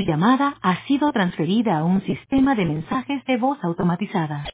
llamada ha sido transferida a un sistema de mensajes de voz automatizada.